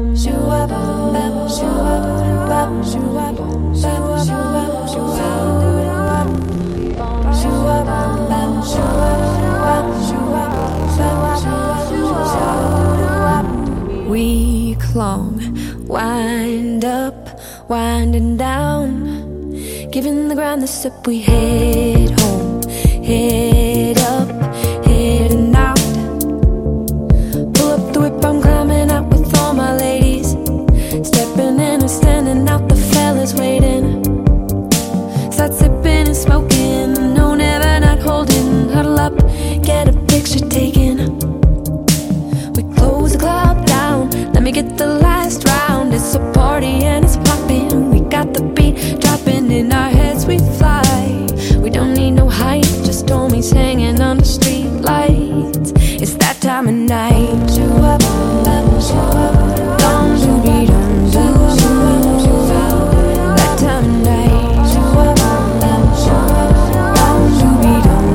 We clung, wind up, winding down, giving the ground the sip. We head home, head up, heading out. Pull up the whip, I'm climbing out with all my ladies, stepping in and standing out, the fellas waiting. Start sipping and smoking, no, never not holding. Huddle up, get a picture taken. We close the club down, let me get the last round. It's a party and it's popping, we got the beat dropping, in our heads we fly. We don't need no height, just homies hanging on the street lights. It's that time of night. Dum dooby dum doo. That time of night. Dum dooby dum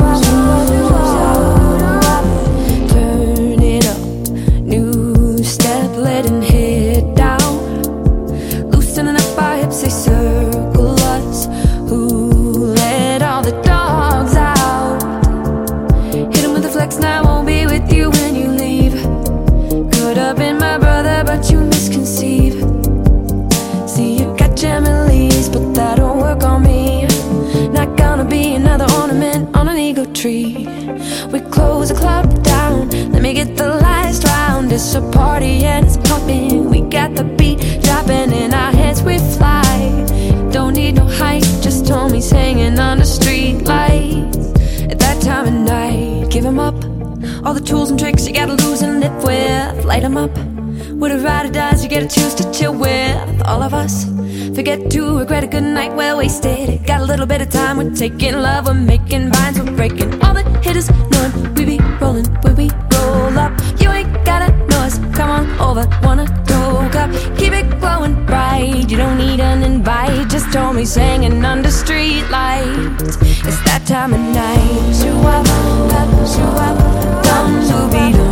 doo. Turn it up, new step, letting head down, loosening up our hips, they circle us. Who let all the dogs out? Hit 'em with a flex, now I won't be with you when you leave. Could have been my brother, but you misconceive. See, you got Emily's, but that don't work on me. Not gonna be another ornament on an ego tree. We close the club down, let me get the last round. It's a party and it's pumping, we got the beat dropping, in our heads we fly. Don't need no height, just homies hanging on the street lights. At that time of night, give 'em up, all the tools and tricks you gotta lose and live with. Light 'em up, with a ride or dies, you gotta choose to chill with. All of us forget to regret a good night well wasted. Got a little bit of time, we're taking love, we're making vines, we're breaking all the hitters, knowing we be rolling when we roll up. You ain't gotta know us, come on over, wanna throw up. Keep it glowing bright, you don't need an invite, just homies hanging under street lights. It's that time of night. Shoo-wop, shoo-wop, dum dooby doo.